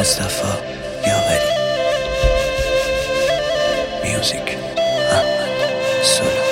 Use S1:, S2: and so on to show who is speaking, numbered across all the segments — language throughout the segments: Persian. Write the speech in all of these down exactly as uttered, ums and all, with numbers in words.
S1: مصطفی یاوری. میوزیک احمد سلو.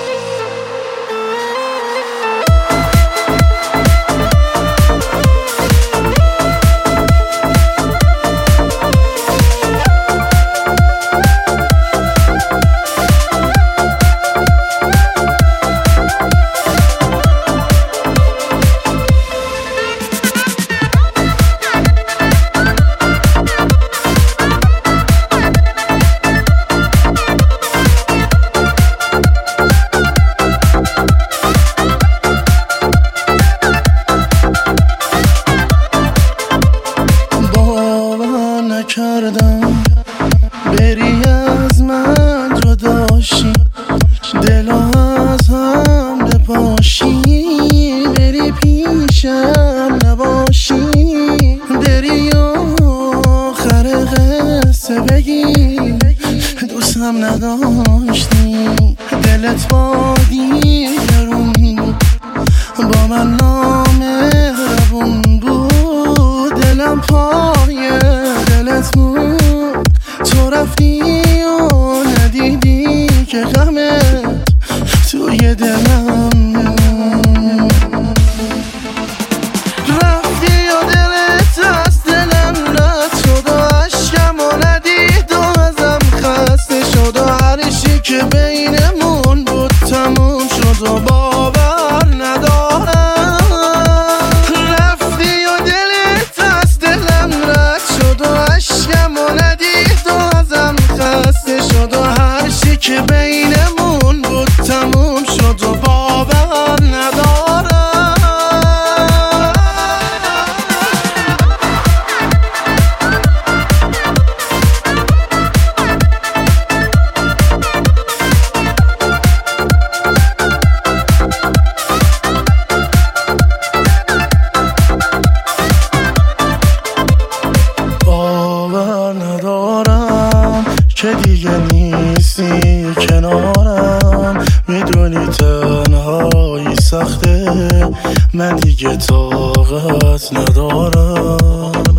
S2: کردم بری از من جداشی، دل از هم بپاشی، بری پیشم نباشی، بری آخر قصه بگی دوستم نداشتی، دلت با دیگرون با من نامهربون بود، دلم پای دلت بود، تو رفتی و ندیدی که غمت توی دلم رفتی و دلت از دلم رد شد و عشقم و ندید و ازم خسته شد و هرچی که بینمون بود تموم شد و باور ندارم. رفتی و دلت از دلم رد شد و عشقم و ندید و ازم خسته شد و هرچی که بینمون بود تموم شد و باور ندارم. که دیگه نیستی کنارم، میدونی تنهایی سخته، من دیگه طاقت ندارم.